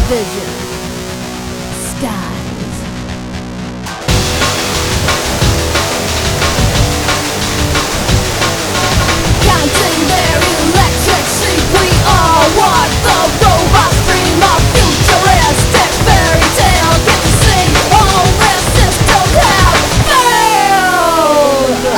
vision, skies. Counting their electric sheep, we all want the robots dream of futuristic fairy tale. Get to see all their systems have failed.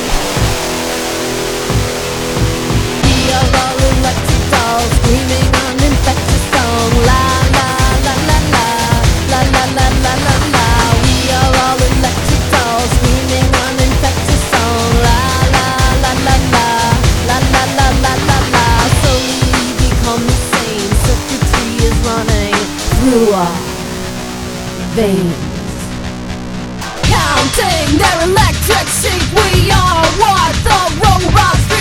We are all electric dolls screaming an infectious song. La la la la la la la la la la la. We are all electric dolls screaming an infectious song. La la la la la la la la la la la. Slowly we become the same. Circuitry is running through our veins. Counting their electric sheep, we all want the robots.